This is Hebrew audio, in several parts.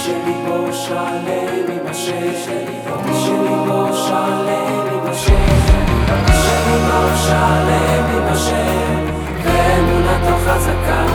שליבו שלם עם השם, שליבו שלם עם השם, שליבו שלם עם השם, ואמונתו חזקה.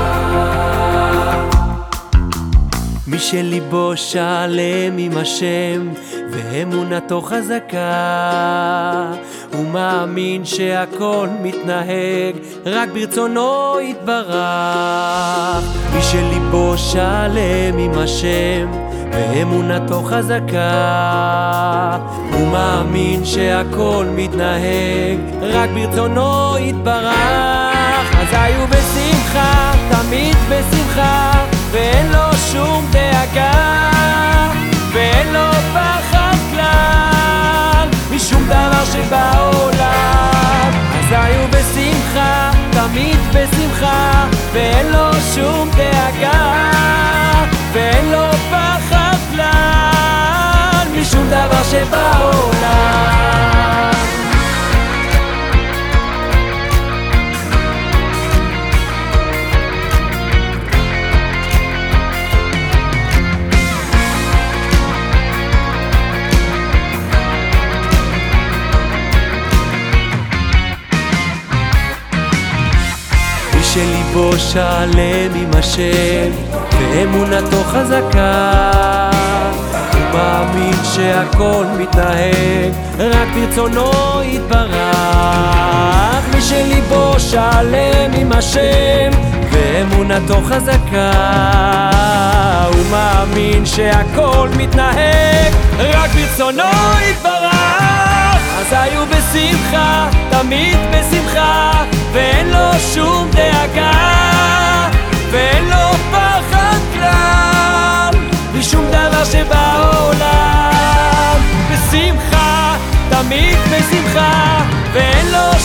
מי שליבו שלם עם השם ואמונתו חזקה, הוא מאמין שהכל מתנהג רק ברצונו יתברך. מי שליבו שלם עם השם ואמונתו חזקה, הוא מאמין שהכל מתנהג רק ברצונו יתברך. אז היו בשמחה, תמיד בשמחה, ואין לו שום דאגה, ואין לו פחד כלל משום דבר שבעולם. אז היו בשמחה, תמיד בשמחה, ואין לו שום דאגה, ואין לו פחד כלל משום דבר שבעולם. שליבו שלם עם השם ואמונתו חזקה, הוא מאמין שהכל מתנהג רק ברצונו יתברך. מי שליבו שלם עם השם ואמונתו חזקה, הוא מאמין שהכל מתנהג רק ברצונו יתברך. אז היו בשמחה, תמיד בשמחה, ואין לו שום דאגה, ואין לו פחד כלל משום דבר שבעולם. בשמחה, תמיד בשמחה, ואין לו